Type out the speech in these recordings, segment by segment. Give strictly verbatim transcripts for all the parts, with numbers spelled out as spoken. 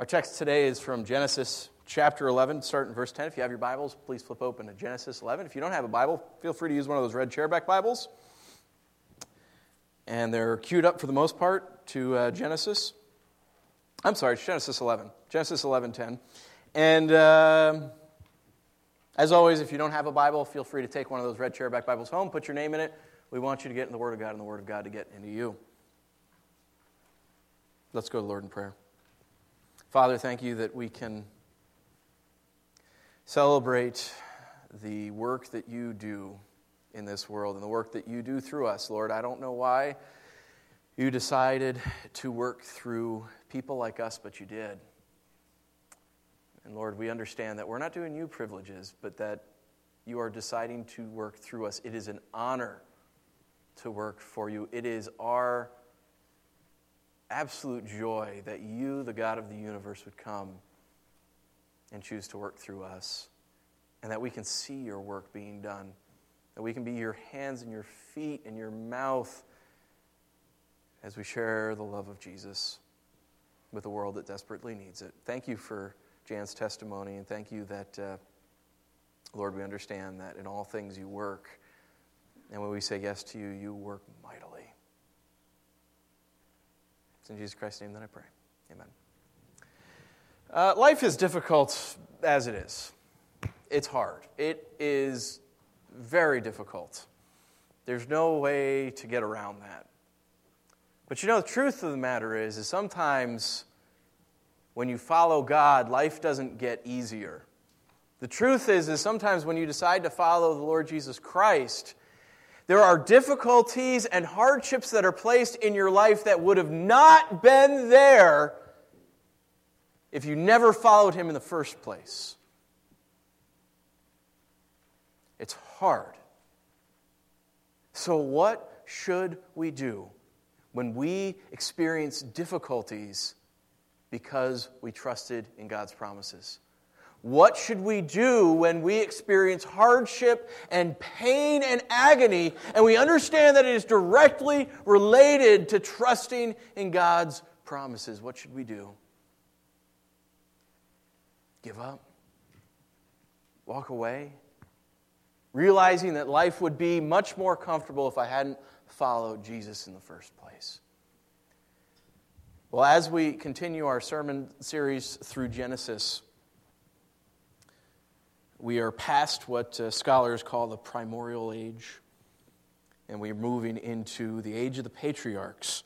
Our text today is from Genesis chapter eleven, starting in verse ten. If you have your Bibles, please flip open to Genesis eleven. If you don't have a Bible, feel free to use one of those red chairback Bibles. And they're queued up for the most part to uh, Genesis. I'm sorry, it's Genesis eleven. Genesis eleven ten. And uh, as always, if you don't have a Bible, feel free to take one of those red chairback Bibles home, put your name in it. We want you to get in the Word of God and the Word of God to get into you. Let's go to the Lord in prayer. Father, thank you that we can celebrate the work that you do in this world and the work that you do through us, Lord. I don't know why you decided to work through people like us, but you did. And Lord, we understand that we're not doing you privileges, but that you are deciding to work through us. It is an honor to work for you. It is our absolute joy that you, the God of the universe, would come and choose to work through us, and that we can see your work being done, that we can be your hands and your feet and your mouth as we share the love of Jesus with a world that desperately needs it. Thank you for Jan's testimony, and thank you that, uh, Lord, we understand that in all things you work, and when we say yes to you, you work mightily. It's in Jesus Christ's name that I pray. Amen. Uh, life is difficult as it is. It's hard. It is very difficult. There's no way to get around that. But you know, the truth of the matter is, is sometimes when you follow God, life doesn't get easier. The truth is, is sometimes when you decide to follow the Lord Jesus Christ, there are difficulties and hardships that are placed in your life that would have not been there if you never followed Him in the first place. It's hard. So what should we do when we experience difficulties because we trusted in God's promises? What should we do when we experience hardship and pain and agony, and we understand that it is directly related to trusting in God's promises? What should we do? Give up? Walk away? Realizing that life would be much more comfortable if I hadn't followed Jesus in the first place. Well, as we continue our sermon series through Genesis, we are past what uh, scholars call the primordial age, and we're moving into the age of the patriarchs.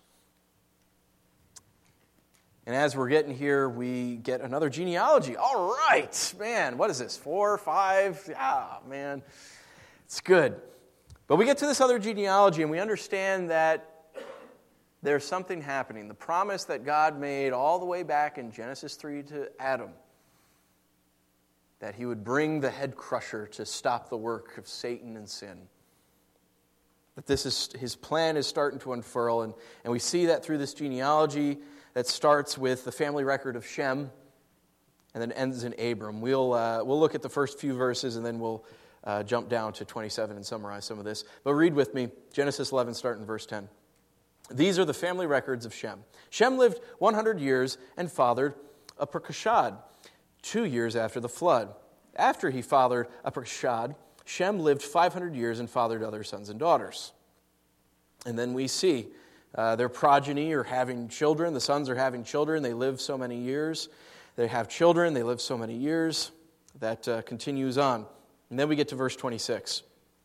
And as we're getting here, we get another genealogy. All right, man, what is this, four, five? Yeah, man, it's good. But we get to this other genealogy, and we understand that there's something happening. The promise that God made all the way back in Genesis three to Adam, that he would bring the head crusher to stop the work of Satan and sin. That this is his plan is starting to unfurl, and, and we see that through this genealogy that starts with the family record of Shem and then ends in Abram. We'll uh, we'll look at the first few verses and then we'll uh, jump down to twenty-seven and summarize some of this. But read with me, Genesis eleven, starting in verse ten. These are the family records of Shem. Shem lived one hundred years and fathered Arpachshad, two years after the flood. After he fathered Arpachshad, Shem lived five hundred years and fathered other sons and daughters. And then we see uh, their progeny are having children. The sons are having children. They live so many years. They have children. They live so many years. That uh, continues on. And then we get to verse twenty-six.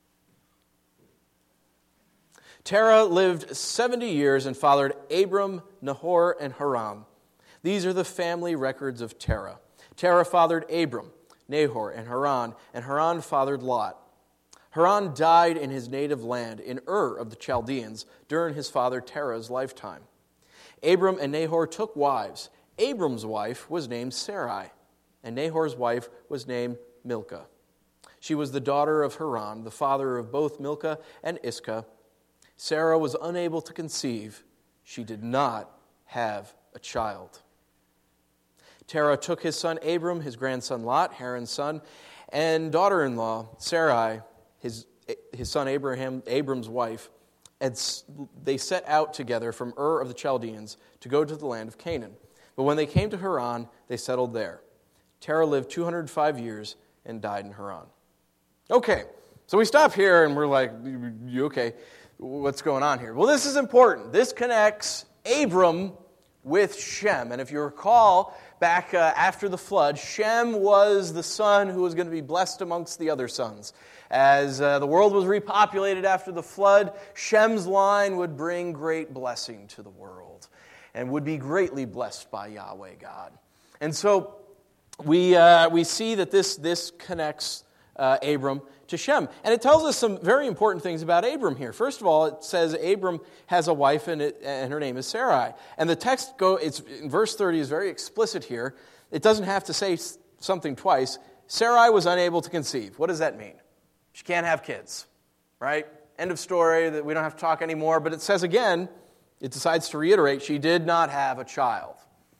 Terah lived seventy years and fathered Abram, Nahor, and Haran. These are the family records of Terah. Terah fathered Abram, Nahor, and Haran, and Haran fathered Lot. Haran died in his native land, in Ur of the Chaldeans, during his father Terah's lifetime. Abram and Nahor took wives. Abram's wife was named Sarai, and Nahor's wife was named Milcah. She was the daughter of Haran, the father of both Milcah and Iscah. Sarah was unable to conceive. She did not have a child. Terah took his son Abram, his grandson Lot, Haran's son, and daughter-in-law Sarai, his, his son Abraham, Abram's wife, and they set out together from Ur of the Chaldeans to go to the land of Canaan. But when they came to Haran, they settled there. Terah lived two hundred five years and died in Haran. Okay, so we stop here and we're like, you okay, what's going on here? Well, this is important. This connects Abram with Shem. And if you recall, back uh, after the flood, Shem was the son who was going to be blessed amongst the other sons. As uh, the world was repopulated after the flood, Shem's line would bring great blessing to the world and would be greatly blessed by Yahweh God. And so we uh, we see that this, this connects uh, Abram to Shem. And it tells us some very important things about Abram here. First of all, it says Abram has a wife and, it, and her name is Sarai. And the text, go it's in verse thirty is very explicit here. It doesn't have to say something twice. Sarai was unable to conceive. What does that mean? She can't have kids, right? End of story, that we don't have to talk anymore. But it says again, it decides to reiterate, she did not have a child.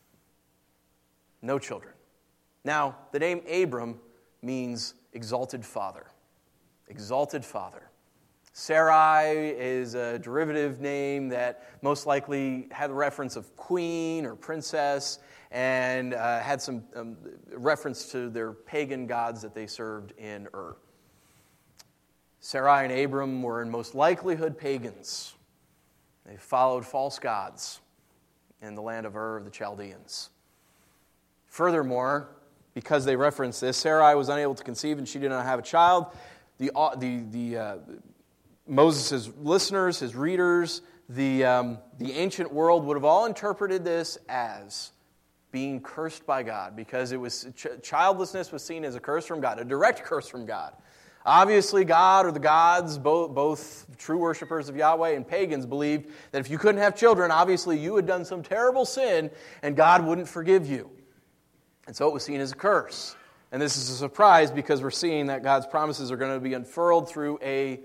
No children. Now, the name Abram means exalted father. Exalted father. Sarai is a derivative name that most likely had a reference of queen or princess and uh, had some um, reference to their pagan gods that they served in Ur. Sarai and Abram were in most likelihood pagans. They followed false gods in the land of Ur of the Chaldeans. Furthermore, because they reference this, Sarai was unable to conceive and she did not have a child. The the the uh, Moses' listeners, his readers, the um, the ancient world would have all interpreted this as being cursed by God, because it was ch- childlessness was seen as a curse from God, a direct curse from God. Obviously, God or the gods, both, both true worshipers of Yahweh and pagans, believed that if you couldn't have children, obviously you had done some terrible sin and God wouldn't forgive you. And so it was seen as a curse. And this is a surprise because we're seeing that God's promises are going to be unfurled through a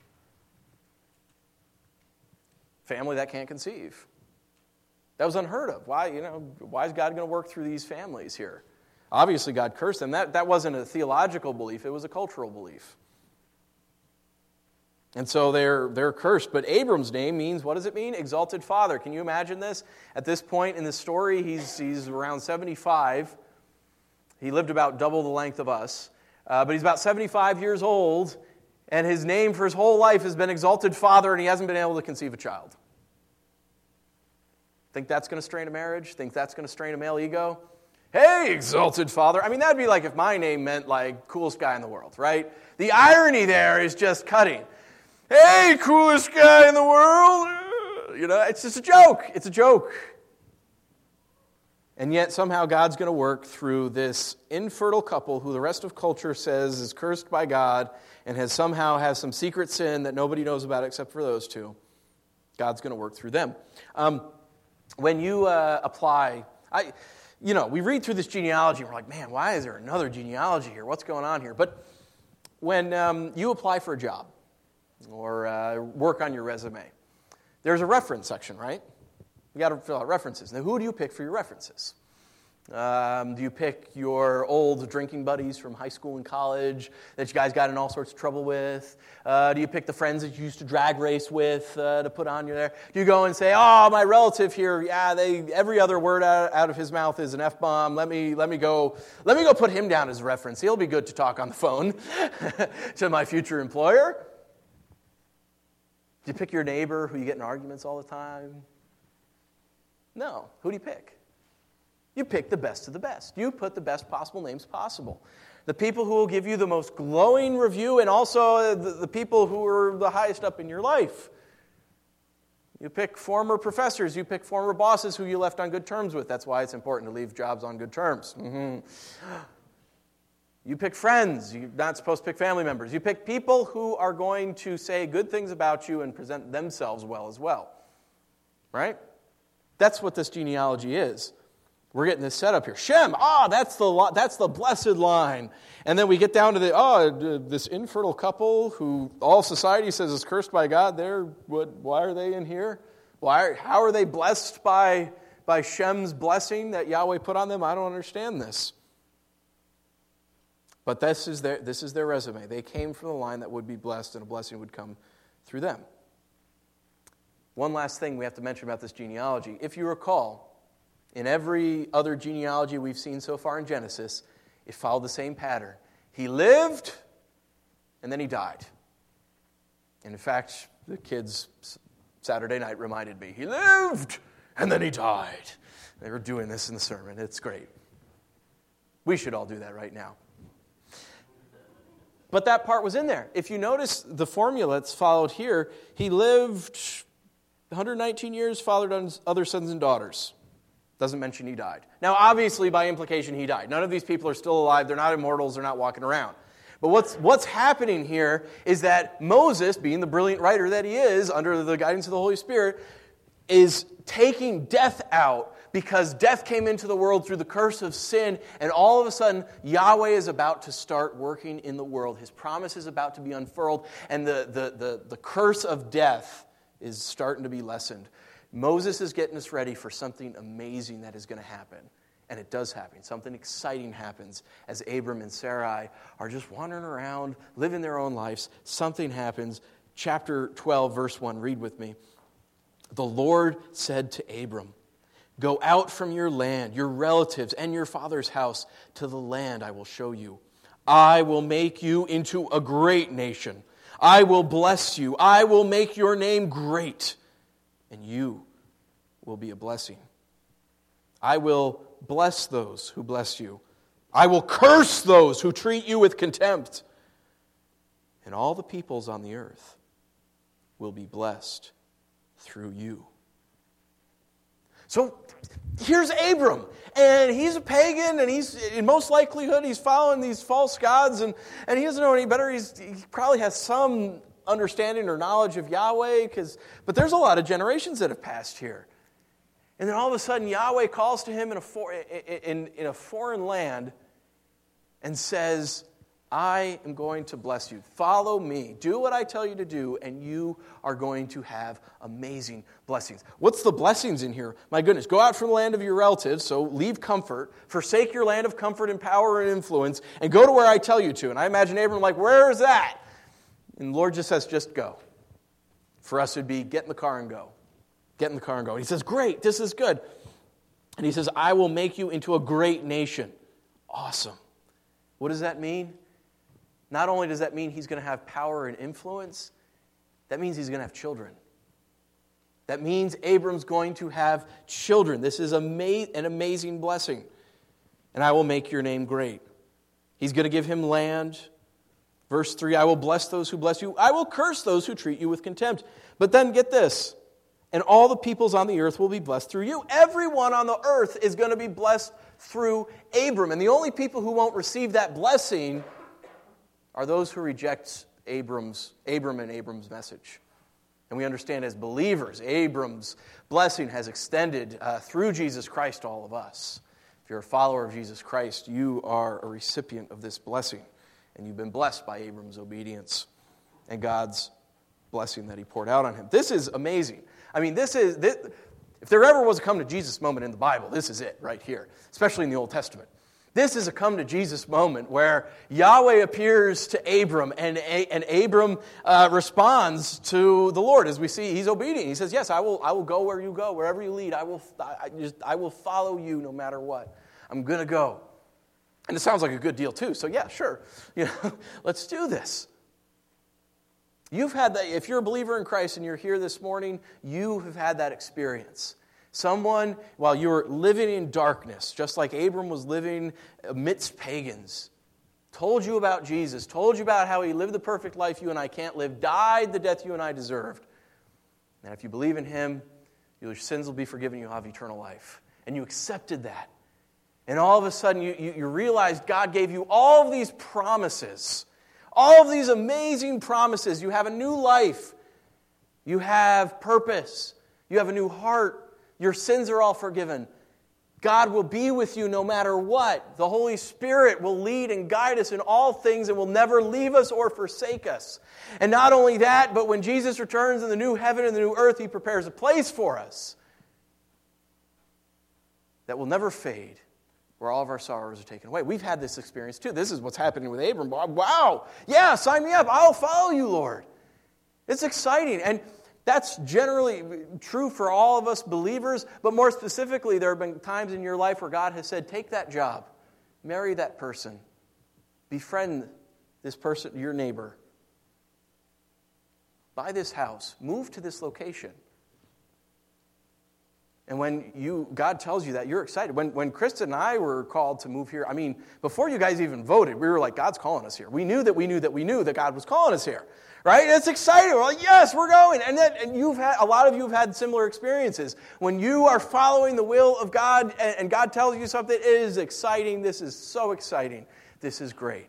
family that can't conceive. That was unheard of. Why, you know, why is God going to work through these families here? Obviously, God cursed them. That, that wasn't a theological belief. It was a cultural belief. And so they're, they're cursed. But Abram's name means, what does it mean? Exalted father. Can you imagine this? At this point in the story, he's, he's around seventy-five. He lived about double the length of us. Uh, but he's about seventy-five years old, and his name for his whole life has been Exalted Father, and he hasn't been able to conceive a child. Think that's going to strain a marriage? Think that's going to strain a male ego? Hey, Exalted Father. I mean, that would be like if my name meant, like, coolest guy in the world, right? The irony there is just cutting. Hey, coolest guy in the world. You know, it's just a joke. It's a joke. And yet somehow God's going to work through this infertile couple who the rest of culture says is cursed by God and has somehow has some secret sin that nobody knows about except for those two. God's going to work through them. Um, when you uh, apply, I, you know, we read through this genealogy and we're like, man, why is there another genealogy here? What's going on here? But when um, you apply for a job or uh, work on your resume, there's a reference section, right? You got to fill out references. Now, who do you pick for your references? Um, do you pick your old drinking buddies from high school and college that you guys got in all sorts of trouble with? Uh, do you pick the friends that you used to drag race with uh, to put on you there? Do you go and say, oh, my relative here, yeah, they every other word out, out of his mouth is an F-bomb. Let me let me go let me go put him down as a reference. He'll be good to talk on the phone to my future employer. Do you pick your neighbor who you get in arguments all the time? No. Who do you pick? You pick the best of the best. You put the best possible names possible. The people who will give you the most glowing review, and also the, the people who are the highest up in your life. You pick former professors. You pick former bosses who you left on good terms with. That's why it's important to leave jobs on good terms. Mm-hmm. You pick friends. You're not supposed to pick family members. You pick people who are going to say good things about you and present themselves well as well. Right? That's what this genealogy is. We're getting this set up here. Shem, ah, oh, that's the that's the blessed line. And then we get down to the oh, this infertile couple who all society says is cursed by God. They're what? Why are they in here? Why? How are they blessed by by Shem's blessing that Yahweh put on them? I don't understand this. But this is their this is their resume. They came from the line that would be blessed, and a blessing would come through them. One last thing we have to mention about this genealogy. If you recall, In every other genealogy we've seen so far in Genesis, it followed the same pattern. He lived, and then he died. And in fact, the kids Saturday night reminded me, he lived, and then he died. They were doing this in the sermon. It's great. We should all do that right now. But that part was in there. If you notice the formula that's followed here, he lived one hundred nineteen years, fathered on other sons and daughters. Doesn't mention he died. Now, obviously, by implication, he died. None of these people are still alive. They're not immortals. They're not walking around. But what's, what's happening here is that Moses, being the brilliant writer that he is, under the guidance of the Holy Spirit, is taking death out because death came into the world through the curse of sin, and all of a sudden, Yahweh is about to start working in the world. His promise is about to be unfurled, and the, the, the, the curse of death is starting to be lessened. Moses is getting us ready for something amazing that is going to happen. And it does happen. Something exciting happens as Abram and Sarai are just wandering around, living their own lives. Something happens. Chapter twelve, verse one, read with me. The Lord said to Abram, "Go out from your land, your relatives, and your father's house to the land I will show you. I will make you into a great nation. I will bless you. I will make your name great, and you will be a blessing. I will bless those who bless you. I will curse those who treat you with contempt. And all the peoples on the earth will be blessed through you." So here's Abram, and he's a pagan, and he's, in most likelihood, he's following these false gods, and, and he doesn't know any better. He's, he probably has some understanding or knowledge of Yahweh, because but there's a lot of generations that have passed here. And then all of a sudden, Yahweh calls to him in a, for, in, in a foreign land and says, "I am going to bless you. Follow me. Do what I tell you to do, and you are going to have amazing blessings." What's the blessings in here? My goodness, go out from the land of your relatives, so leave comfort, forsake your land of comfort and power and influence, and go to where I tell you to. And I imagine Abram like, where is that? And the Lord just says, just go. For us, it would be get in the car and go. Get in the car and go. And he says, great, this is good. And he says, I will make you into a great nation. Awesome. What does that mean? Not only does that mean he's going to have power and influence, that means he's going to have children. That means Abram's going to have children. This is ama- an amazing blessing. And I will make your name great. He's going to give him land. Verse three, I will bless those who bless you. I will curse those who treat you with contempt. But then get this. And all the peoples on the earth will be blessed through you. Everyone on the earth is going to be blessed through Abram. And the only people who won't receive that blessing are those who reject Abram's, Abram and Abram's message. And we understand as believers, Abram's blessing has extended uh, through Jesus Christ to all of us. If you're a follower of Jesus Christ, you are a recipient of this blessing. And you've been blessed by Abram's obedience and God's blessing that he poured out on him. This is amazing. I mean, this is, this, if there ever was a come to Jesus moment in the Bible, this is it right here, especially in the Old Testament. This is a come to Jesus moment where Yahweh appears to Abram, and, and Abram uh, responds to the Lord. As we see, he's obedient. He says, yes, I will, I will go where you go, wherever you lead. I will, I, just, I will follow you no matter what. I'm going to go. And it sounds like a good deal too. So yeah, sure. You know, let's do this. You've had that, if you're a believer in Christ and you're here this morning, you have had that experience. Someone, while you were living in darkness, just like Abram was living amidst pagans, told you about Jesus, told you about how he lived the perfect life you and I can't live, died the death you and I deserved. And if you believe in him, your sins will be forgiven, you'll have eternal life. And you accepted that. And all of a sudden you, you, you realized God gave you all of these promises. All of these amazing promises. You have a new life. You have purpose. You have a new heart. Your sins are all forgiven. God will be with you no matter what. The Holy Spirit will lead and guide us in all things and will never leave us or forsake us. And not only that, but when Jesus returns in the new heaven and the new earth, he prepares a place for us that will never fade, where all of our sorrows are taken away. We've had this experience too. This is what's happening with Abram. Wow. Yeah, sign me up. I'll follow you, Lord. It's exciting. And That's generally true for all of us believers, but more specifically, there have been times in your life where God has said, take that job, marry that person, befriend this person, your neighbor, buy this house, move to this location. And when you God tells you that, you're excited. When, when Krista and I were called to move here, I mean, before you guys even voted, we were like, God's calling us here. We knew that we knew that we knew that God was calling us here. Right? It's exciting. We're like, yes, we're going. And then and you've had a lot of you have had similar experiences. When you are following the will of God and, and God tells you something, it is exciting. This is so exciting. This is great.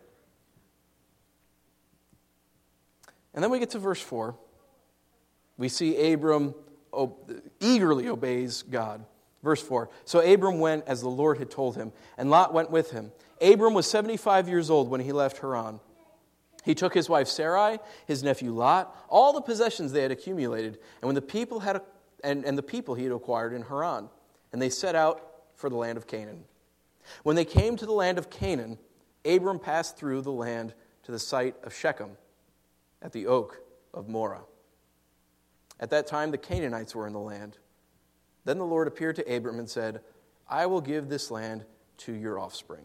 And then we get to verse four. We see Abram eagerly obeys God. Verse four. So Abram went as the Lord had told him, and Lot went with him. Abram was seventy-five years old when he left Haran. He took his wife Sarai, his nephew Lot, all the possessions they had accumulated, and when the people had and, and the people he had acquired in Haran, and they set out for the land of Canaan. When they came to the land of Canaan, Abram passed through the land to the site of Shechem, at the oak of Moreh. At that time the Canaanites were in the land. Then the Lord appeared to Abram and said, I will give this land to your offspring.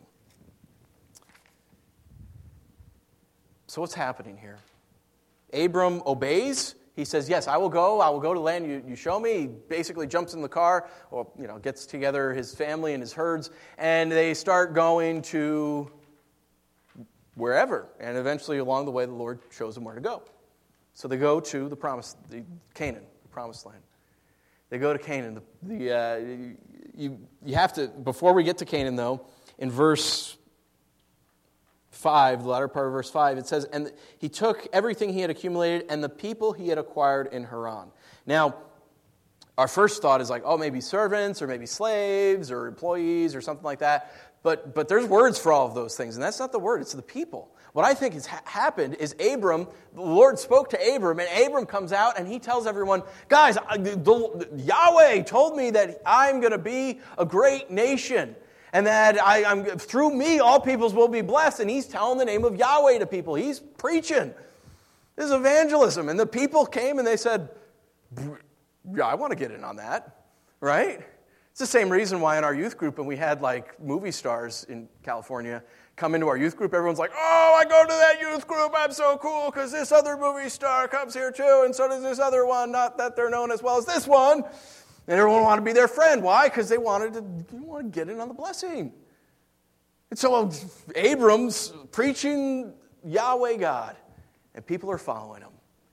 So what's happening here? Abram obeys. He says, yes, I will go. I will go to the land you, you show me. He basically jumps in the car, or you know, gets together his family and his herds, and they start going to wherever. And eventually along the way, the Lord shows them where to go. So they go to the promised, the Canaan, the promised land. They go to Canaan. The, the uh, you you have to, before we get to Canaan though, in verse five, the latter part of verse five, it says, and he took everything he had accumulated and the people he had acquired in Haran. Now, our first thought is like, oh, maybe servants or maybe slaves or employees or something like that. But but there's words for all of those things, and that's not the word, it's the people. What I think has ha- happened is Abram, the Lord spoke to Abram, and Abram comes out and he tells everyone, guys, the, the, Yahweh told me that I'm going to be a great nation. And that I, I'm through me, all peoples will be blessed. And he's telling the name of Yahweh to people. He's preaching. This is evangelism. And the people came and they said, yeah, I want to get in on that. Right? It's the same reason why in our youth group, when we had like movie stars in California come into our youth group, everyone's like, oh, I go to that youth group. I'm so cool because this other movie star comes here too. And so does this other one. Not that they're known as well as this one. And everyone wanted to be their friend. Why? Because they wanted to, you want to get in on the blessing. And so Abram's preaching Yahweh God, and people are following him.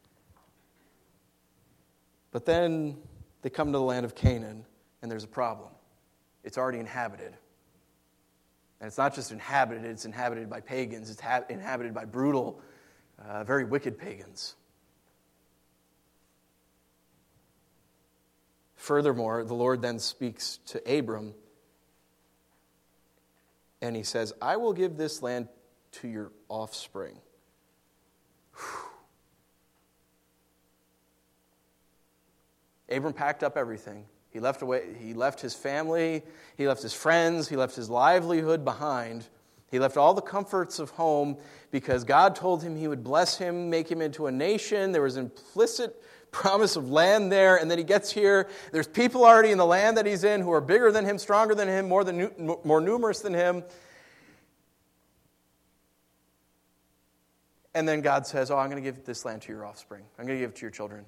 But then they come to the land of Canaan, and there's a problem. It's already inhabited. And it's not just inhabited, it's inhabited by pagans. It's ha- inhabited by brutal, uh, very wicked pagans. Furthermore, the Lord then speaks to Abram, and he says, I will give this land to your offspring. Whew. Abram packed up everything. He left away, he left his family, he left his friends, he left his livelihood behind. He left all the comforts of home because God told him he would bless him, make him into a nation. There was implicit promise of land there, and then he gets here. There's people already in the land that he's in who are bigger than him, stronger than him, more than more numerous than him. And then God says, oh, I'm going to give this land to your offspring. I'm going to give it to your children.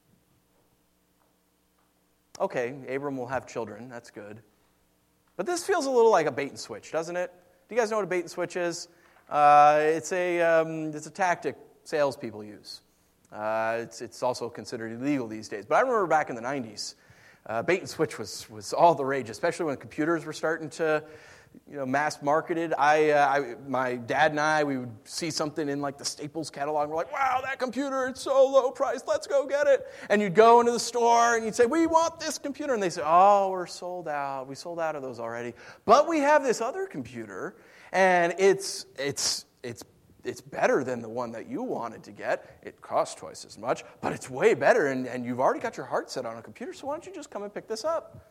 Okay, Abram will have children. That's good. But this feels a little like a bait and switch, doesn't it? Do you guys know what a bait and switch is? Uh, it's a um, it's a tactic salespeople use. Uh, it's it's also considered illegal these days. But I remember back in the nineties, uh, bait and switch was was all the rage, especially when computers were starting to, you know, mass marketed. I, uh, I my dad and I, we would see something in like the Staples catalog. And we're like, wow, that computer, it's so low priced. Let's go get it. And you'd go into the store and you'd say, we want this computer. And they say, oh, we're sold out. We sold out of those already. But we have this other computer, and it's it's it's it's better than the one that you wanted to get. It costs twice as much, but it's way better. And, and you've already got your heart set on a computer, so why don't you just come and pick this up?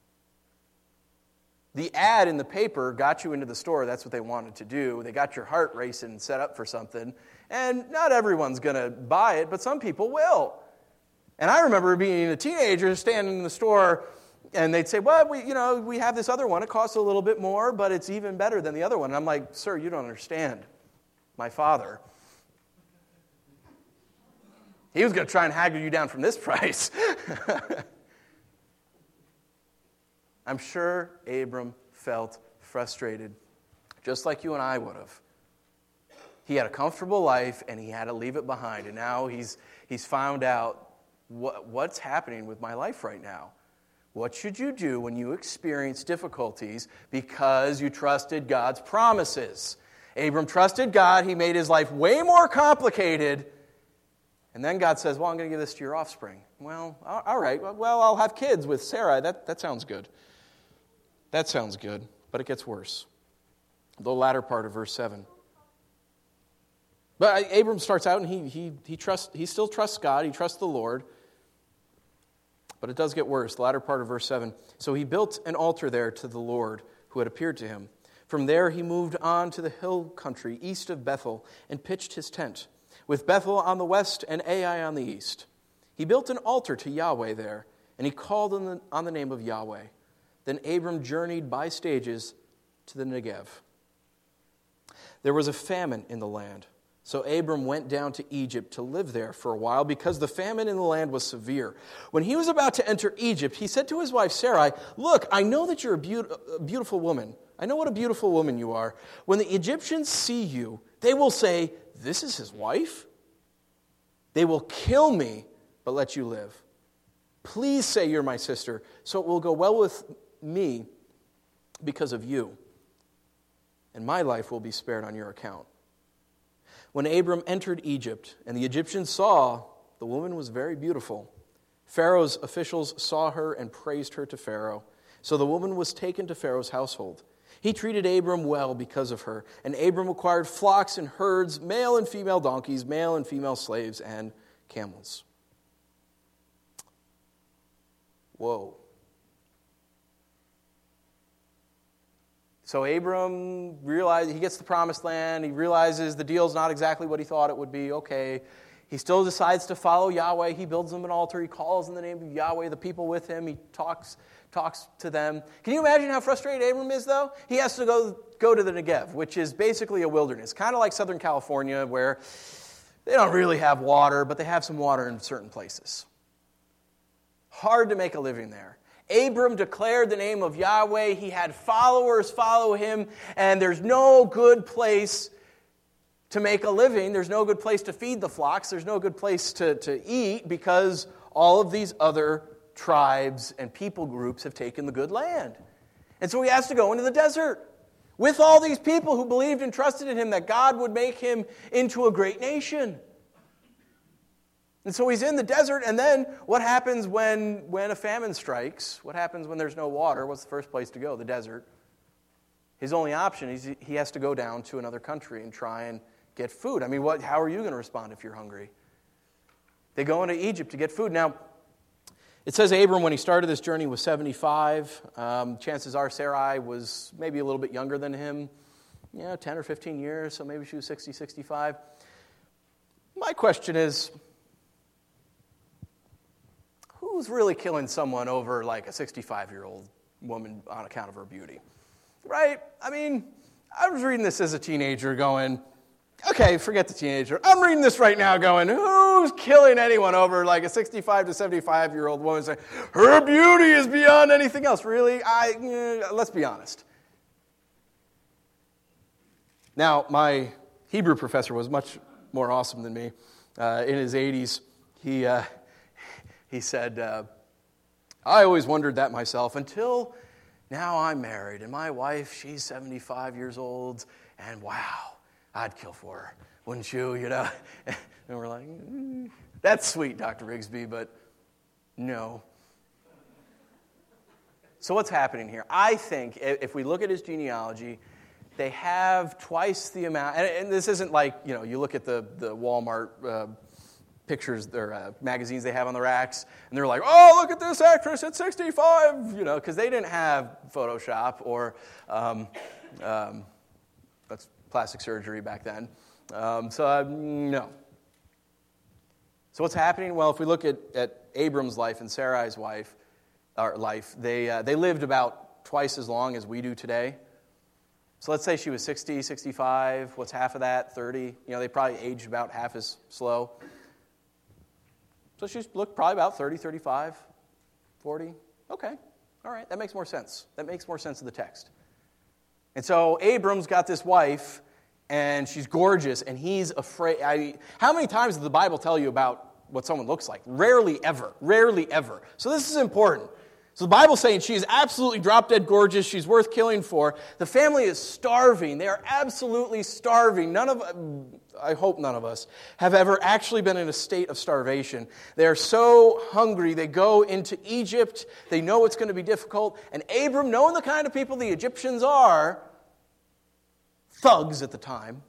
The ad in the paper got you into the store. That's what they wanted to do. They got your heart racing and set up for something. And not everyone's going to buy it, but some people will. And I remember being a teenager standing in the store, and they'd say, well, we, you know, we have this other one. It costs a little bit more, but it's even better than the other one. And I'm like, sir, you don't understand. My father, he was going to try and haggle you down from this price. I'm sure Abram felt frustrated, just like you and I would have. He had a comfortable life, and he had to leave it behind. And now he's he's found out what, what's happening with my life right now. What should you do when you experience difficulties because you trusted God's promises? Abram trusted God. He made his life way more complicated. And then God says, well, I'm going to give this to your offspring. Well, all right. Well, I'll have kids with Sarah. That, that sounds good. That sounds good. But it gets worse. The latter part of verse seven. But Abram starts out and he he he trusts he still trusts God, he trusts the Lord. But it does get worse. The latter part of verse seven. So he built an altar there to the Lord who had appeared to him. From there he moved on to the hill country east of Bethel and pitched his tent, with Bethel on the west and Ai on the east. He built an altar to Yahweh there, and he called on the, on the name of Yahweh. Then Abram journeyed by stages to the Negev. There was a famine in the land. So Abram went down to Egypt to live there for a while because the famine in the land was severe. When he was about to enter Egypt, he said to his wife Sarai, look, I know that you're a, be- a beautiful woman. I know what a beautiful woman you are. When the Egyptians see you, they will say, this is his wife? They will kill me, but let you live. Please say you're my sister, so it will go well with me because of you, and my life will be spared on your account. When Abram entered Egypt, and the Egyptians saw the woman was very beautiful, Pharaoh's officials saw her and praised her to Pharaoh. So the woman was taken to Pharaoh's household. He treated Abram well because of her, and Abram acquired flocks and herds, male and female donkeys, male and female slaves, and camels. Whoa. So Abram realizes, he gets the promised land, he realizes the deal's not exactly what he thought it would be, okay. He still decides to follow Yahweh, he builds them an altar, he calls in the name of Yahweh, the people with him, he talks talks to them. Can you imagine how frustrated Abram is, though? He has to go, go to the Negev, which is basically a wilderness, kind of like Southern California, where they don't really have water, but they have some water in certain places. Hard to make a living there. Abram declared the name of Yahweh. He had followers follow him, and there's no good place to make a living. There's no good place to feed the flocks. There's no good place to, to eat because all of these other tribes and people groups have taken the good land. And so he has to go into the desert with all these people who believed and trusted in him that God would make him into a great nation. And so he's in the desert, and then what happens when, when a famine strikes? What happens when there's no water? What's the first place to go? The desert. His only option is he has to go down to another country and try and get food. I mean, what? How are you going to respond if you're hungry? They go into Egypt to get food. Now, it says Abram, when he started this journey, was seventy-five. Um, chances are Sarai was maybe a little bit younger than him. You know, ten or fifteen years, so maybe she was sixty, sixty-five. My question is, who's really killing someone over like a sixty-five-year-old woman on account of her beauty? Right? I mean, I was reading this as a teenager going, okay, forget the teenager. I'm reading this right now going, who's killing anyone over like a sixty-five to seventy-five-year-old woman saying, her beauty is beyond anything else? Really? I, eh, let's be honest. Now, my Hebrew professor was much more awesome than me. Uh, in his eighties, he... Uh, He said, uh, I always wondered that myself until now I'm married. And my wife, she's seventy-five years old. And wow, I'd kill for her. Wouldn't you, you know? And we're like, mm, that's sweet, Doctor Rigsby, but no. So what's happening here? I think if we look at his genealogy, they have twice the amount. And, and this isn't like, you know, you look at the, the Walmart uh, pictures, their uh, magazines they have on the racks, and they're like, oh, look at this actress at sixty-five, you know, because they didn't have Photoshop or um, um, that's plastic surgery back then. Um, so, uh, no. So what's happening? Well, if we look at, at Abram's life and Sarai's wife, or life, they, uh, they lived about twice as long as we do today. So let's say she was sixty, sixty-five. What's half of that? thirty. You know, they probably aged about half as slow. So she looked probably about thirty, thirty-five, forty. Okay. All right. That makes more sense. That makes more sense of the text. And so Abram's got this wife, and she's gorgeous, and he's afraid. I, how many times does the Bible tell you about what someone looks like? Rarely ever. Rarely ever. So this is important. So the Bible's saying she is absolutely drop-dead gorgeous. She's worth killing for. The family is starving. They are absolutely starving. None of, I hope none of us, have ever actually been in a state of starvation. They are so hungry. They go into Egypt. They know it's going to be difficult. And Abram, knowing the kind of people the Egyptians are, thugs at the time,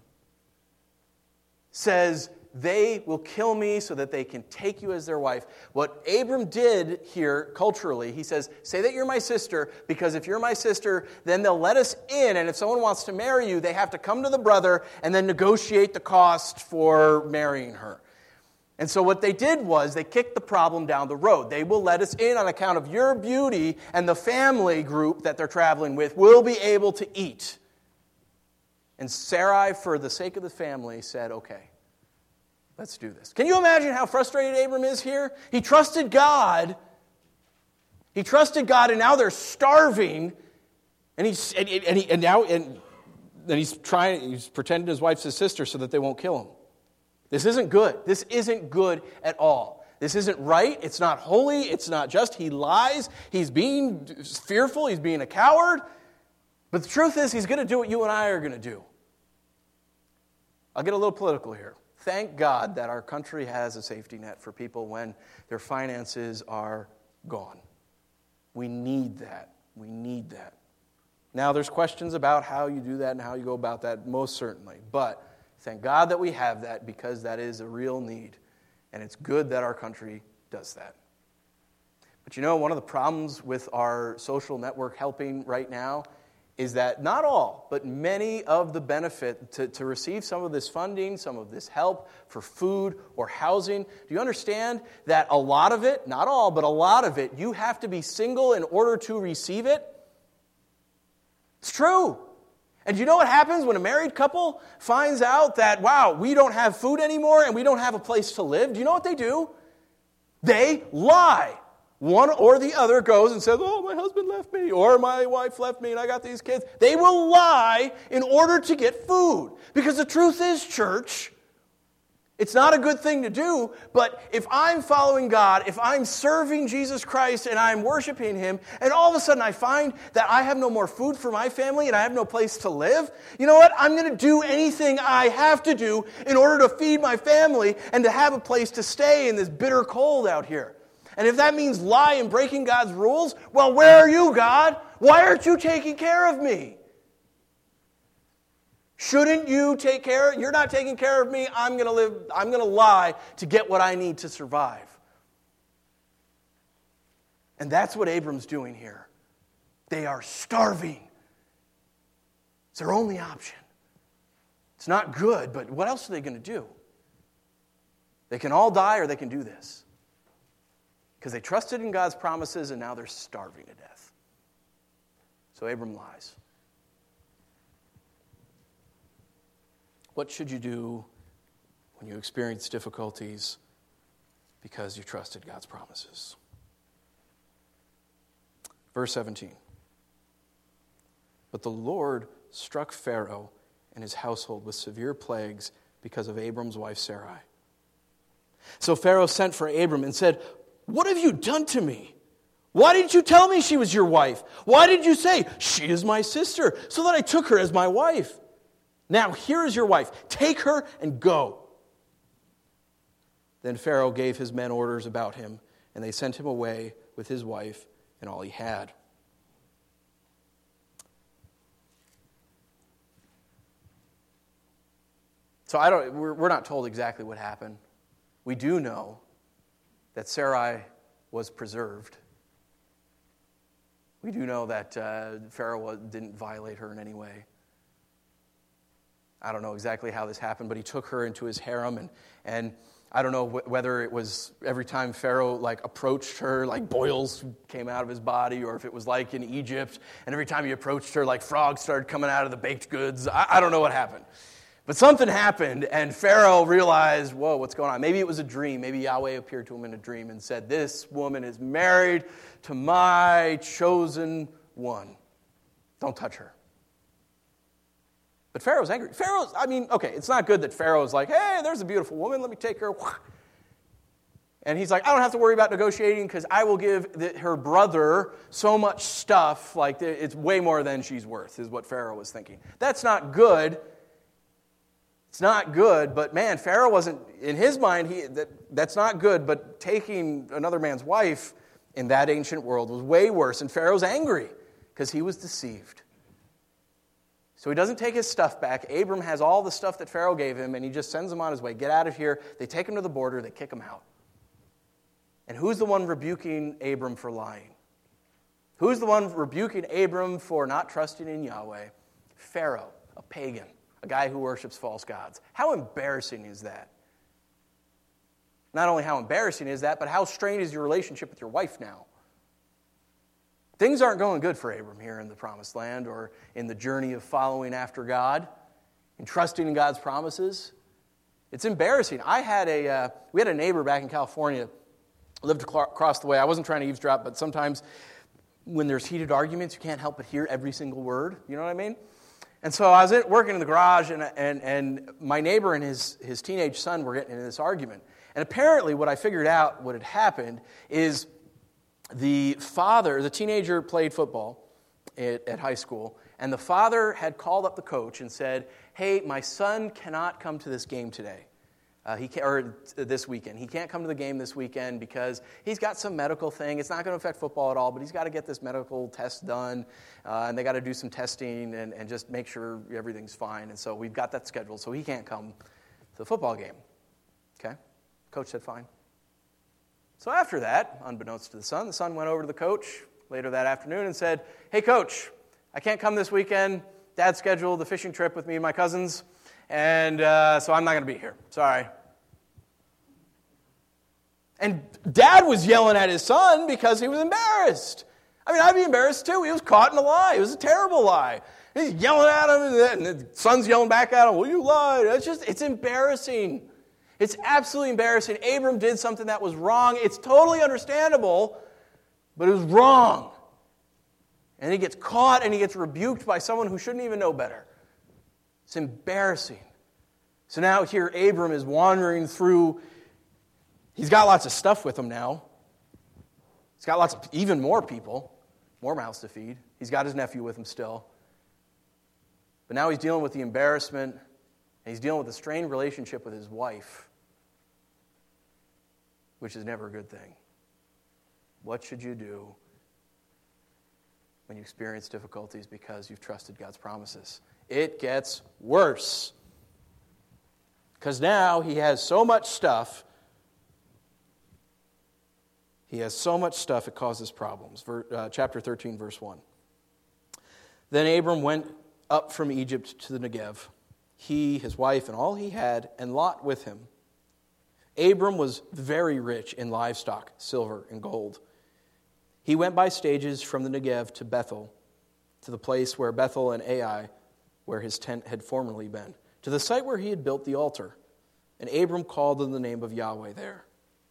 says, they will kill me so that they can take you as their wife. What Abram did here culturally, he says, say that you're my sister, because if you're my sister, then they'll let us in, and if someone wants to marry you, they have to come to the brother and then negotiate the cost for marrying her. And so what they did was they kicked the problem down the road. They will let us in on account of your beauty, and the family group that they're traveling with will be able to eat. And Sarai, for the sake of the family, said, okay, let's do this. Can you imagine how frustrated Abram is here? He trusted God. He trusted God, and now they're starving. And he's and, and, he, and now and then he's trying. He's pretending his wife's his sister so that they won't kill him. This isn't good. This isn't good at all. This isn't right. It's not holy. It's not just. He lies. He's being fearful. He's being a coward. But the truth is, he's going to do what you and I are going to do. I'll get a little political here. Thank God that our country has a safety net for people when their finances are gone. We need that. We need that. Now, there's questions about how you do that and how you go about that, most certainly. But thank God that we have that, because that is a real need. And it's good that our country does that. But you know, one of the problems with our social network helping right now is that not all, but many of the benefit to, to receive some of this funding, some of this help for food or housing, do you understand that a lot of it, not all, but a lot of it, you have to be single in order to receive it? It's true. And do you know what happens when a married couple finds out that, wow, we don't have food anymore and we don't have a place to live? Do you know what they do? They lie. One or the other goes and says, oh, my husband left me, or my wife left me, and I got these kids. They will lie in order to get food. Because the truth is, church, it's not a good thing to do, but if I'm following God, if I'm serving Jesus Christ and I'm worshiping Him, and all of a sudden I find that I have no more food for my family and I have no place to live, you know what? I'm going to do anything I have to do in order to feed my family and to have a place to stay in this bitter cold out here. And if that means lie and breaking God's rules, well, where are you, God? Why aren't you taking care of me? Shouldn't you take care? You're not taking care of me. I'm going to live, I'm going to lie to get what I need to survive. And that's what Abram's doing here. They are starving. It's their only option. It's not good, but what else are they going to do? They can all die or they can do this. Because they trusted in God's promises and now they're starving to death. So Abram lies. What should you do when you experience difficulties because you trusted God's promises? Verse seventeen. But the Lord struck Pharaoh and his household with severe plagues because of Abram's wife Sarai. So Pharaoh sent for Abram and said, what have you done to me? Why didn't you tell me she was your wife? Why did you say, she is my sister, so that I took her as my wife? Now here is your wife. Take her and go. Then Pharaoh gave his men orders about him, and they sent him away with his wife and all he had. So I don't. We're, we're not told exactly what happened. We do know that Sarai was preserved. We do know that uh, Pharaoh didn't violate her in any way. I don't know exactly how this happened, but he took her into his harem, and, and I don't know wh- whether it was every time Pharaoh like approached her, like boils came out of his body, or if it was like in Egypt, and every time he approached her, like frogs started coming out of the baked goods. I, I don't know what happened. But something happened, and Pharaoh realized, whoa, what's going on? Maybe it was a dream. Maybe Yahweh appeared to him in a dream and said, this woman is married to my chosen one. Don't touch her. But Pharaoh's angry. Pharaoh's, I mean, okay, it's not good that Pharaoh's like, hey, there's a beautiful woman, let me take her. And he's like, I don't have to worry about negotiating because I will give the, her brother so much stuff, like it's way more than she's worth, is what Pharaoh was thinking. That's not good. It's not good, but man, Pharaoh wasn't, in his mind, he that, that's not good, but taking another man's wife in that ancient world was way worse, and Pharaoh's angry because he was deceived. So he doesn't take his stuff back. Abram has all the stuff that Pharaoh gave him, and he just sends him on his way. Get out of here. They take him to the border. They kick him out. And who's the one rebuking Abram for lying? Who's the one rebuking Abram for not trusting in Yahweh? Pharaoh, a pagan. A guy who worships false gods. How embarrassing is that? Not only how embarrassing is that, but how strained is your relationship with your wife now? Things aren't going good for Abram here in the Promised Land or in the journey of following after God and trusting in God's promises. It's embarrassing. I had a uh, we had a neighbor back in California, lived across the way. I wasn't trying to eavesdrop, but sometimes when there's heated arguments, you can't help but hear every single word. You know what I mean? And so I was working in the garage, and, and, and my neighbor and his, his teenage son were getting into this argument. And apparently what I figured out, what had happened, is the father, the teenager played football at, at high school, and the father had called up the coach and said, hey, my son cannot come to this game today. Uh, he can't, or this weekend. He can't come to the game this weekend because he's got some medical thing. It's not going to affect football at all, but he's got to get this medical test done, uh, and they got to do some testing and, and just make sure everything's fine. And so we've got that scheduled, so he can't come to the football game. Okay? Coach said fine. So after that, unbeknownst to the son, the son went over to the coach later that afternoon and said, hey, coach, I can't come this weekend. Dad scheduled the fishing trip with me and my cousins. And uh, so I'm not going to be here. Sorry. And Dad was yelling at his son because he was embarrassed. I mean, I'd be embarrassed too. He was caught in a lie. It was a terrible lie. He's yelling at him, and the son's yelling back at him, well, you lied. It's just, it's embarrassing. It's absolutely embarrassing. Abram did something that was wrong. It's totally understandable, but it was wrong. And he gets caught and he gets rebuked by someone who shouldn't even know better. It's embarrassing. So now here Abram is wandering through. He's got lots of stuff with him now. He's got lots of, even more people, more mouths to feed. He's got his nephew with him still. But now he's dealing with the embarrassment, and he's dealing with a strained relationship with his wife, which is never a good thing. What should you do when you experience difficulties because you've trusted God's promises? It gets worse. Because now he has so much stuff. He has so much stuff it causes problems. Ver, uh, chapter thirteen, verse one. Then Abram went up from Egypt to the Negev, he, his wife, and all he had, and Lot with him. Abram was very rich in livestock, silver, and gold. He went by stages from the Negev to Bethel, to the place where Bethel and Ai, where his tent had formerly been, to the site where he had built the altar. And Abram called on the name of Yahweh there.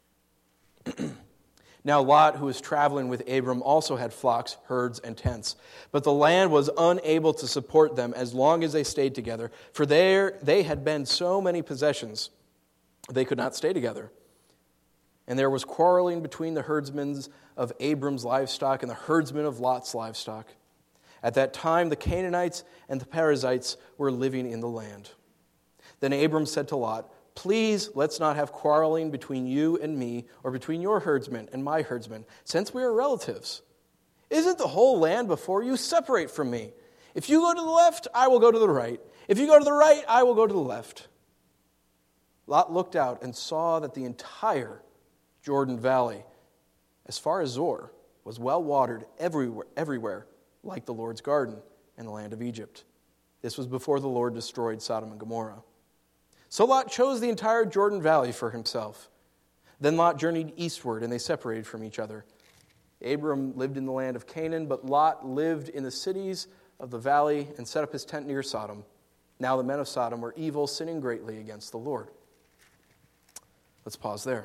Now Lot, who was traveling with Abram, also had flocks, herds, and tents. But the land was unable to support them as long as they stayed together, for there they had been so many possessions, they could not stay together. And there was quarreling between the herdsmen of Abram's livestock and the herdsmen of Lot's livestock. At that time, the Canaanites and the Perizzites were living in the land. Then Abram said to Lot, please, let's not have quarreling between you and me, or between your herdsmen and my herdsmen, since we are relatives. Isn't the whole land before you? Separate from me. If you go to the left, I will go to the right. If you go to the right, I will go to the left. Lot looked out and saw that the entire Jordan Valley, as far as Zoar, was well watered everywhere, everywhere, like the Lord's garden in the land of Egypt. This was before the Lord destroyed Sodom and Gomorrah. So Lot chose the entire Jordan Valley for himself. Then Lot journeyed eastward, and they separated from each other. Abram lived in the land of Canaan, but Lot lived in the cities of the valley and set up his tent near Sodom. Now the men of Sodom were evil, sinning greatly against the Lord. Let's pause there.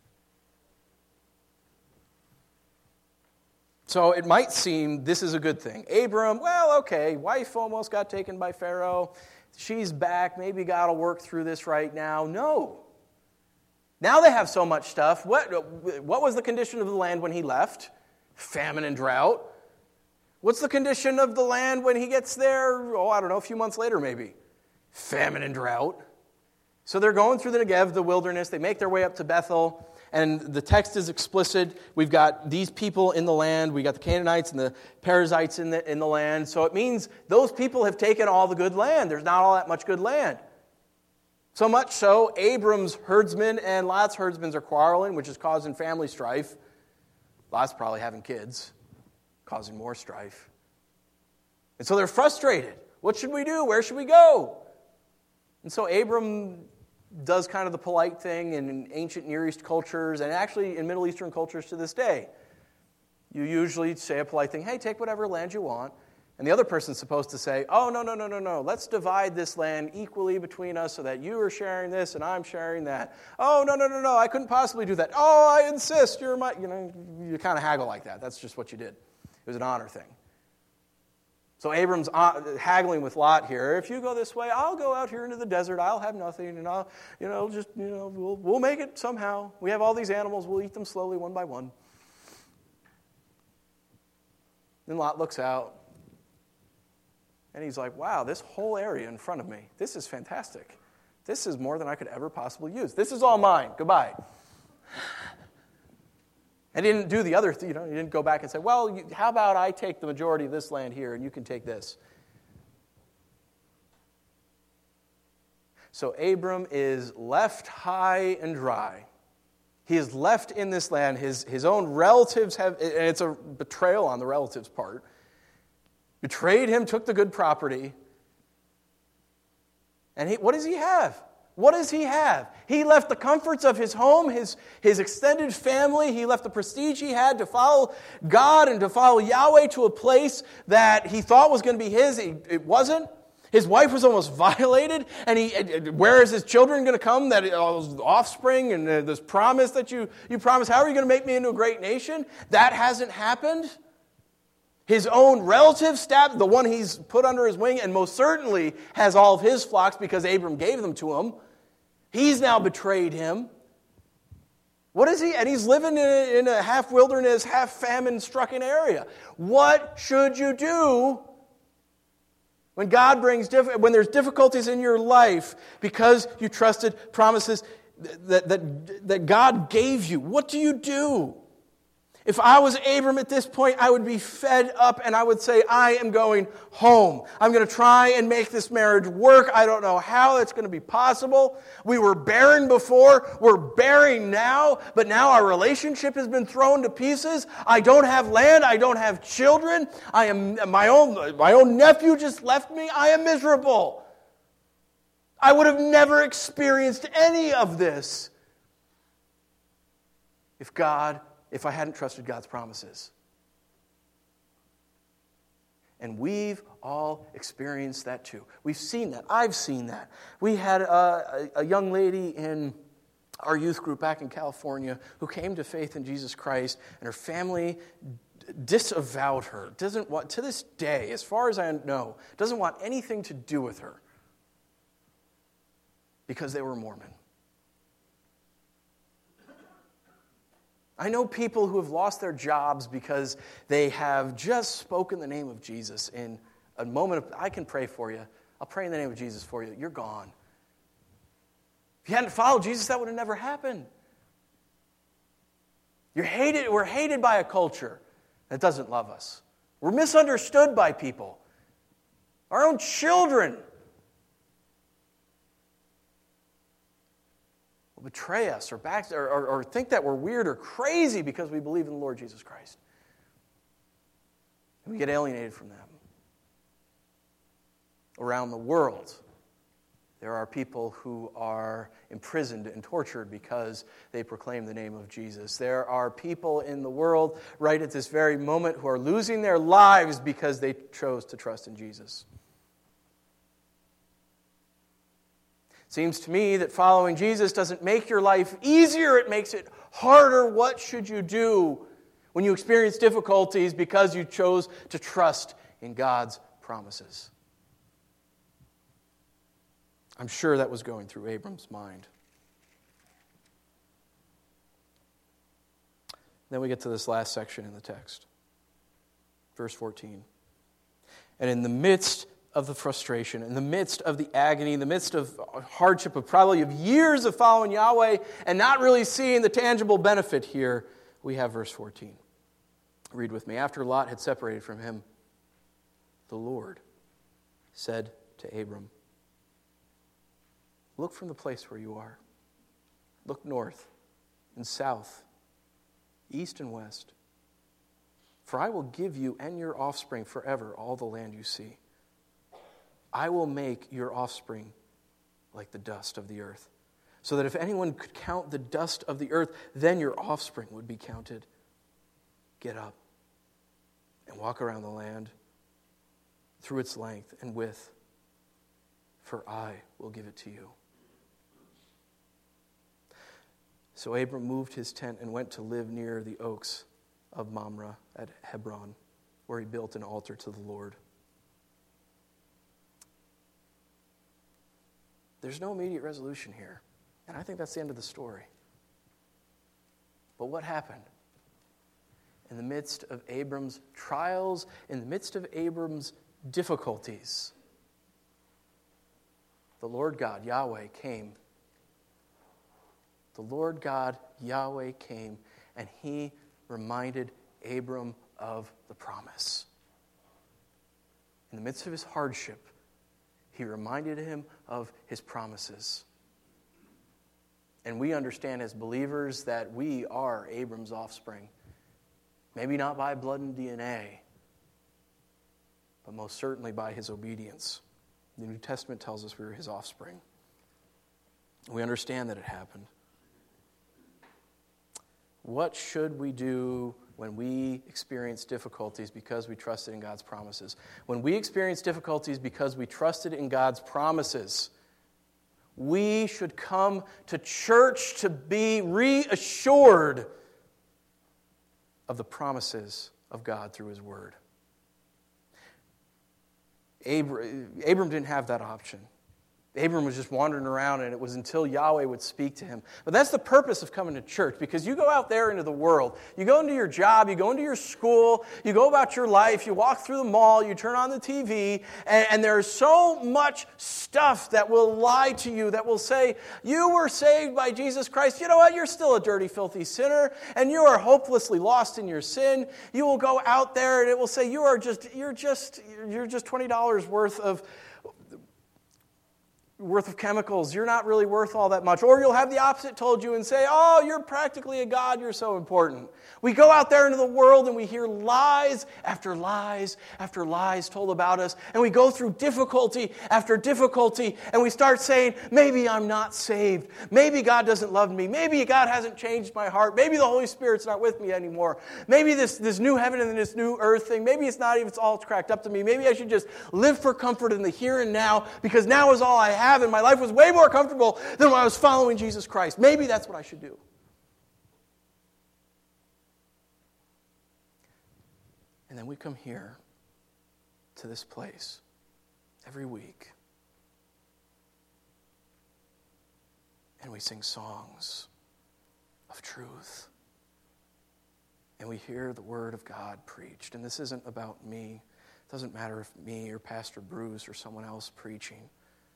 So it might seem this is a good thing. Abram, well, okay, wife almost got taken by Pharaoh. She's back. Maybe God will work through this right now. No. Now they have so much stuff. What, what was the condition of the land when he left? Famine and drought. What's the condition of the land when he gets there? Oh, I don't know, a few months later maybe. Famine and drought. So they're going through the Negev, the wilderness. They make their way up to Bethel. And the text is explicit. We've got these people in the land. We got the Canaanites and the Perizzites in the, in the land. So it means those people have taken all the good land. There's not all that much good land. So much so, Abram's herdsmen and Lot's herdsmen are quarreling, which is causing family strife. Lot's probably having kids, causing more strife. And so they're frustrated. What should we do? Where should we go? And so Abram does kind of the polite thing in ancient Near East cultures, and actually in Middle Eastern cultures to this day. You usually say a polite thing, hey, take whatever land you want. And the other person's supposed to say, oh, no, no, no, no, no. Let's divide this land equally between us so that you are sharing this and I'm sharing that. Oh, no, no, no, no, I couldn't possibly do that. Oh, I insist, you're my, you know, you kind of haggle like that. That's just what you did. It was an honor thing. So Abram's haggling with Lot here. If you go this way, I'll go out here into the desert. I'll have nothing, and I'll, you know, just, you know, we'll, we'll make it somehow. We have all these animals. We'll eat them slowly, one by one. Then Lot looks out, and he's like, wow, this whole area in front of me, this is fantastic. This is more than I could ever possibly use. This is all mine. Goodbye. And he didn't do the other thing, you know, he didn't go back and say, well, you, how about I take the majority of this land here and you can take this. So Abram is left high and dry. He is left in this land. His, his own relatives have, and it's a betrayal on the relatives' part, betrayed him, took the good property. And he, what does he have? What does he have? He left the comforts of his home, his, his extended family. He left the prestige he had to follow God and to follow Yahweh to a place that he thought was going to be his. It, it wasn't. His wife was almost violated. And he, where is his children going to come? That uh, offspring and uh, this promise that you, you promised. How are you going to make me into a great nation? That hasn't happened. His own relative stabbed, the one he's put under his wing, and most certainly has all of his flocks because Abram gave them to him. He's now betrayed him. What is he? And he's living in a, in a half wilderness, half famine strucken area. What should you do when God brings when there's difficulties in your life because you trusted promises that, that, that God gave you? What do you do? If I was Abram at this point, I would be fed up and I would say, I am going home. I'm going to try and make this marriage work. I don't know how it's going to be possible. We were barren before. We're barren now. But now our relationship has been thrown to pieces. I don't have land. I don't have children. I am my own, my own nephew just left me. I am miserable. I would have never experienced any of this if God if I hadn't trusted God's promises. And we've all experienced that too. We've seen that. I've seen that. We had a, a, a young lady in our youth group back in California who came to faith in Jesus Christ, and her family disavowed her. Doesn't want, to this day, as far as I know, doesn't want anything to do with her because they were Mormon. I know people who have lost their jobs because they have just spoken the name of Jesus in a moment of, I can pray for you. I'll pray in the name of Jesus for you. You're gone. If you hadn't followed Jesus, that would have never happened. You're hated. We're hated by a culture that doesn't love us. We're misunderstood by people. Our own children will betray us or, back, or, or, or think that we're weird or crazy because we believe in the Lord Jesus Christ. And we get alienated from them. Around the world, There are people who are imprisoned and tortured because they proclaim the name of Jesus. There are people in the world right at this very moment who are losing their lives because they chose to trust in Jesus. It seems to me that following Jesus doesn't make your life easier, it makes it harder. What should you do when you experience difficulties because you chose to trust in God's promises? I'm sure that was going through Abram's mind. Then we get to this last section in the text. Verse fourteen. And in the midst of the frustration, in the midst of the agony, in the midst of hardship, of probably of years of following Yahweh and not really seeing the tangible benefit here, we have verse fourteen. Read with me. After Lot had separated from him, the Lord said to Abram, look from the place where you are. Look north and south, east and west. For I will give you and your offspring forever all the land you see. I will make your offspring like the dust of the earth, so that if anyone could count the dust of the earth, then your offspring would be counted. Get up and walk around the land through its length and width, for I will give it to you. So Abram moved his tent and went to live near the oaks of Mamre at Hebron, where he built an altar to the Lord. There's no immediate resolution here, and I think that's the end of the story. But what happened? In the midst of Abram's trials, in the midst of Abram's difficulties, the Lord God, Yahweh, came. The Lord God, Yahweh, came, and he reminded Abram of the promise. In the midst of his hardship, he reminded him of his promises. And we understand as believers that we are Abram's offspring. Maybe not by blood and D N A, but most certainly by his obedience. The New Testament tells us we were his offspring. We understand that it happened. What should we do when we experience difficulties because we trusted in God's promises? When we experience difficulties because we trusted in God's promises, we should come to church to be reassured of the promises of God through His Word. Abram, Abram didn't have that option. Abram was just wandering around, and it was until Yahweh would speak to him. But that's the purpose of coming to church, because you go out there into the world. You go into your job, you go into your school, you go about your life, you walk through the mall, you turn on the T V, and, and there's so much stuff that will lie to you, that will say, you were saved by Jesus Christ. You know what? You're still a dirty, filthy sinner, and you are hopelessly lost in your sin. You will go out there, and it will say, you are just, you're just, you're just twenty dollars worth of worth of chemicals. You're not really worth all that much. Or you'll have the opposite told you and say, oh, you're practically a god, you're so important. We go out there into the world and we hear lies after lies after lies told about us, and we go through difficulty after difficulty, and we start saying, maybe I'm not saved. Maybe God doesn't love me. Maybe God hasn't changed my heart. Maybe the Holy Spirit's not with me anymore. Maybe this, this new heaven and this new earth thing, maybe it's not even it's all cracked up to me. Maybe I should just live for comfort in the here and now, because now is all I have. And my life was way more comfortable than when I was following Jesus Christ. Maybe that's what I should do. And then we come here to this place every week, and we sing songs of truth, and we hear the Word of God preached. And this isn't about me. It doesn't matter if me or Pastor Bruce or someone else preaching.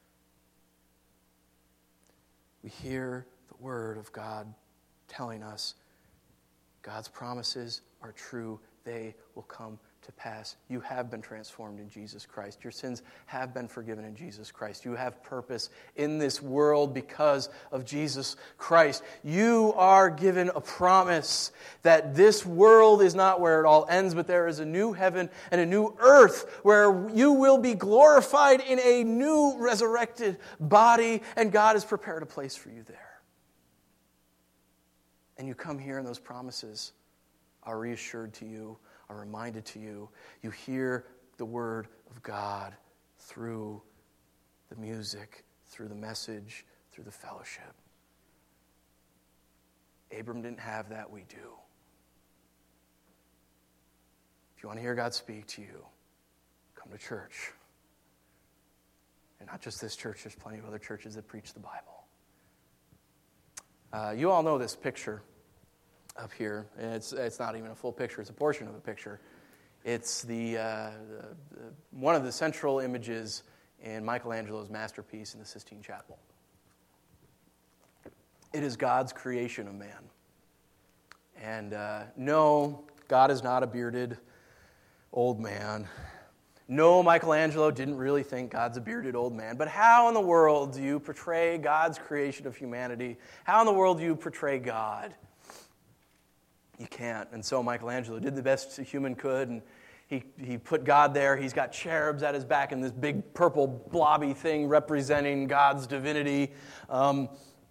We hear the Word of God telling us God's promises are true. They will come to pass. You have been transformed in Jesus Christ. Your sins have been forgiven in Jesus Christ. You have purpose in this world because of Jesus Christ. You are given a promise that this world is not where it all ends, but there is a new heaven and a new earth where you will be glorified in a new resurrected body, and God has prepared a place for you there. And you come here and those promises are reassured to you, are reminded to you. You hear the word of God through the music, through the message, through the fellowship. Abram didn't have that, we do. If you want to hear God speak to you, come to church. And not just this church, there's plenty of other churches that preach the Bible. Uh, you all know this picture up here. And it's it's not even a full picture, it's a portion of a picture. It's the, uh, the, the one of the central images in Michelangelo's masterpiece in the Sistine Chapel. It is God's creation of man. And uh, no, God is not a bearded old man. No, Michelangelo didn't really think God's a bearded old man. But how in the world do you portray God's creation of humanity? How in the world do you portray God? You can't. And so Michelangelo did the best a human could, and he, he put God there. He's got cherubs at his back and this big purple blobby thing representing God's divinity. Um,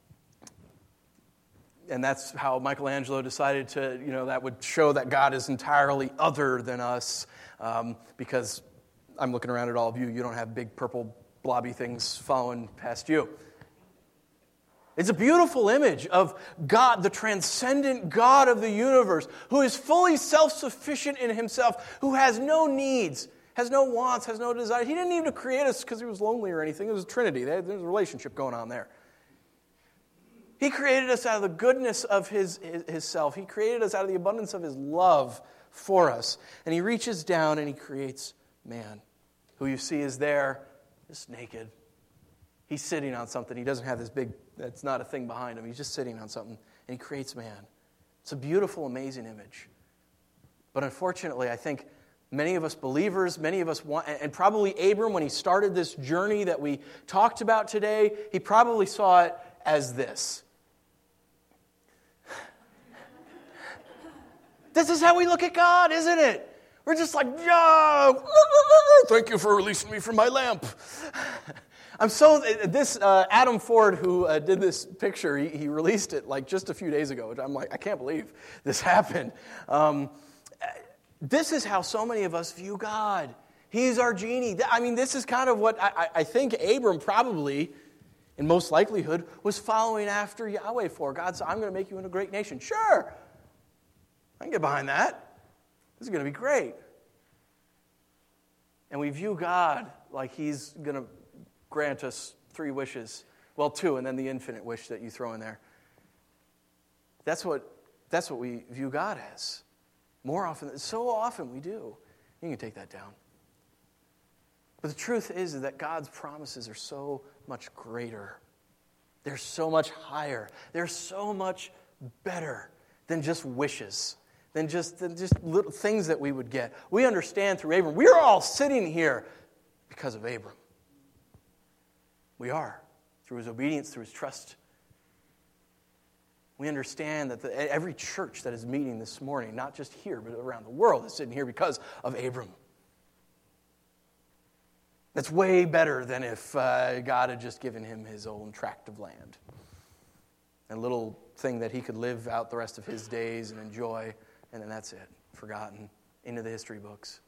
and that's how Michelangelo decided to, you know, that would show that God is entirely other than us, um, because I'm looking around at all of you. You don't have big purple blobby things following past you. It's a beautiful image of God, the transcendent God of the universe, who is fully self-sufficient in himself, who has no needs, has no wants, has no desires. He didn't even create us because he was lonely or anything. It was a Trinity. There's a relationship going on there. He created us out of the goodness of his, his, his self. He created us out of the abundance of his love for us. And he reaches down and he creates man, who you see is there, just naked. He's sitting on something. He doesn't have this big, that's not a thing behind him. He's just sitting on something, and he creates man. It's a beautiful, amazing image. But unfortunately, I think many of us believers, many of us want, and probably Abram, when he started this journey that we talked about today, he probably saw it as this. This is how we look at God, isn't it? We're just like, yeah, thank you for releasing me from my lamp. I'm so, this, uh, Adam Ford, who uh, did this picture, he, he released it like just a few days ago, which I'm like, I can't believe this happened. Um, this is how so many of us view God. He's our genie. I mean, this is kind of what I, I think Abram probably, in most likelihood, was following after Yahweh for. God said, I'm going to make you into a great nation. Sure, I can get behind that. This is going to be great. And we view God like he's going to grant us three wishes. Well, two, and then the infinite wish that you throw in there. That's what, that's what we view God as. More often, so often we do. You can take that down. But the truth is that God's promises are so much greater. They're so much higher. They're so much better than just wishes, than just, than just little things that we would get. We understand through Abram. We're all sitting here because of Abram. We are, through his obedience, through his trust. We understand that the, every church that is meeting this morning, not just here, but around the world, is sitting here because of Abram. That's way better than if uh, God had just given him his own tract of land. A little thing that he could live out the rest of his days and enjoy, and then that's it, forgotten, into the history books.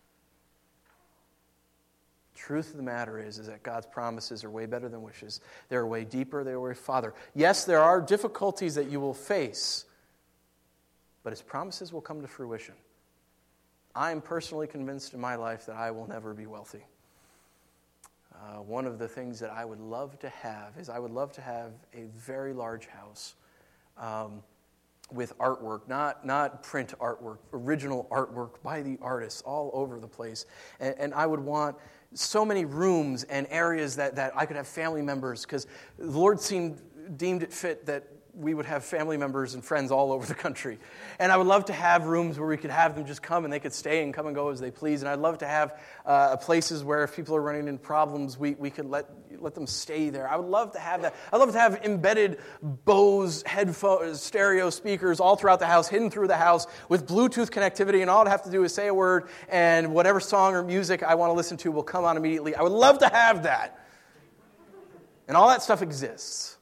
Truth of the matter is, is that God's promises are way better than wishes. They're way deeper, they're way farther. Yes, there are difficulties that you will face, but his promises will come to fruition. I am personally convinced in my life that I will never be wealthy. Uh, one of the things that I would love to have is I would love to have a very large house um, with artwork, not, not print artwork, original artwork by the artists all over the place. And, and I would want so many rooms and areas that, that I could have family members, because the Lord seemed deemed it fit that we would have family members and friends all over the country. And I would love to have rooms where we could have them just come and they could stay and come and go as they please. And I'd love to have uh, places where if people are running into problems, we, we could let let them stay there. I would love to have that. I'd love to have embedded Bose headphones, stereo speakers all throughout the house, hidden through the house with Bluetooth connectivity. And all I'd have to do is say a word and whatever song or music I want to listen to will come on immediately. I would love to have that. And all that stuff exists.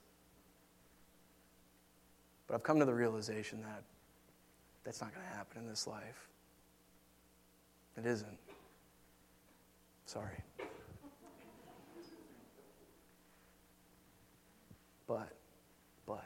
But I've come to the realization that that's not going to happen in this life. It isn't. Sorry. But, but,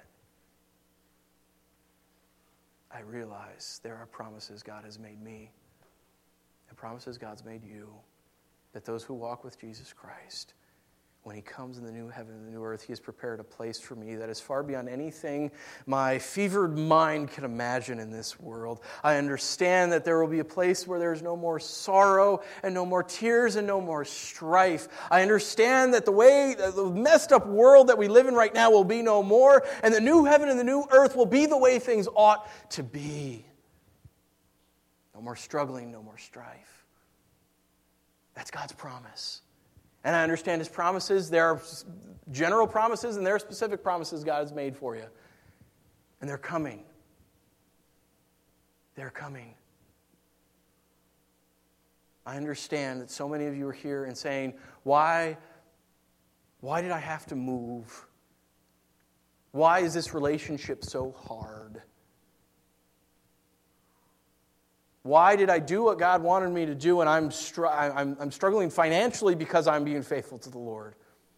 I realize there are promises God has made me, and promises God's made you, that those who walk with Jesus Christ, when he comes in the new heaven and the new earth, he has prepared a place for me that is far beyond anything my fevered mind can imagine in this world. I understand that there will be a place where there is no more sorrow and no more tears and no more strife. I understand that the way, the messed up world that we live in right now will be no more, and the new heaven and the new earth will be the way things ought to be. No more struggling, no more strife. That's God's promise. And I understand his promises. There are general promises and there are specific promises God has made for you. And they're coming. They're coming. I understand that so many of you are here and saying, why, why did I have to move? Why is this relationship so hard? Why did I do what God wanted me to do and I'm, str- I'm, I'm struggling financially because I'm being faithful to the Lord?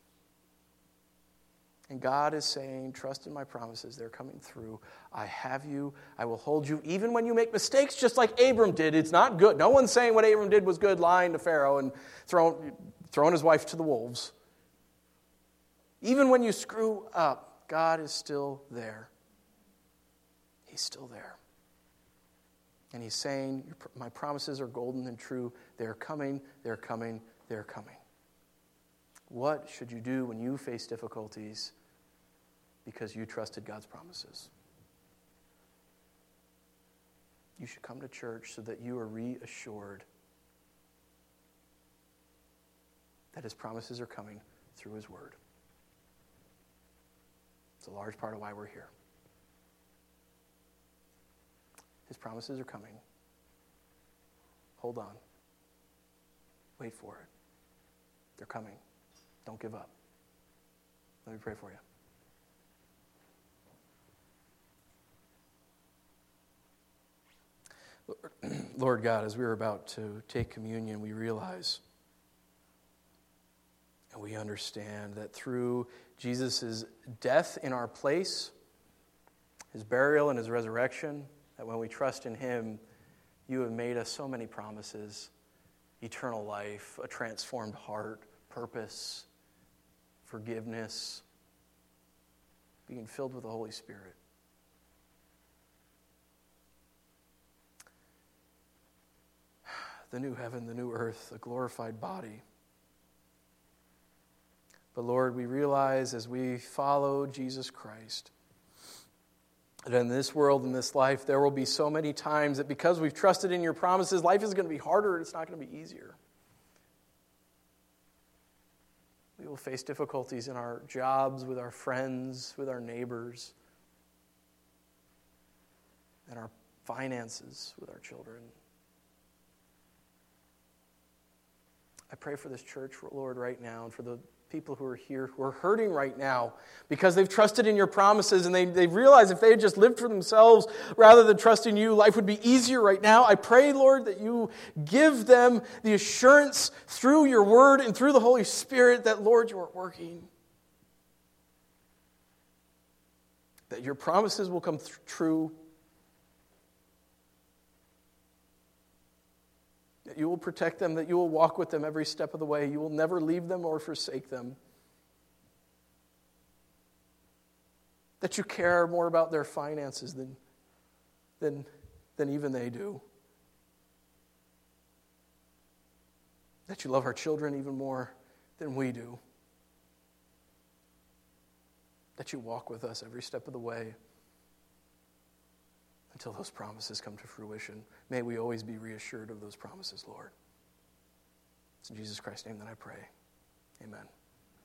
And God is saying, trust in my promises. They're coming through. I have you. I will hold you even when you make mistakes, just like Abram did. It's not good. No one's saying what Abram did was good, lying to Pharaoh and throwing, throwing his wife to the wolves. Even when you screw up, God is still there. He's still there. And he's saying, my promises are golden and true. They're coming, they're coming, they're coming. What should you do when you face difficulties because you trusted God's promises? You should come to church so that you are reassured that his promises are coming through his word. It's a large part of why we're here. His promises are coming. Hold on. Wait for it. They're coming. Don't give up. Let me pray for you. Lord God, as we are about to take communion, we realize and we understand that through Jesus' death in our place, his burial and his resurrection, that when we trust in him, you have made us so many promises: eternal life, a transformed heart, purpose, forgiveness, being filled with the Holy Spirit. The new heaven, the new earth, a glorified body. But Lord, we realize as we follow Jesus Christ, that in this world, in this life, there will be so many times that because we've trusted in your promises, life is going to be harder and it's not going to be easier. We will face difficulties in our jobs, with our friends, with our neighbors, and our finances with our children. I pray for this church, Lord, right now, and for the people who are here who are hurting right now because they've trusted in your promises and they, they realize if they had just lived for themselves rather than trusting you, life would be easier right now. I pray, Lord, that you give them the assurance through your word and through the Holy Spirit that, Lord, you are working. That your promises will come th- true. That you will protect them, that you will walk with them every step of the way. You will never leave them or forsake them. That you care more about their finances than, than, than even they do. That you love our children even more than we do. That that you walk with us every step of the way until those promises come to fruition. May we always be reassured of those promises, Lord. It's in Jesus Christ's name that I pray. Amen.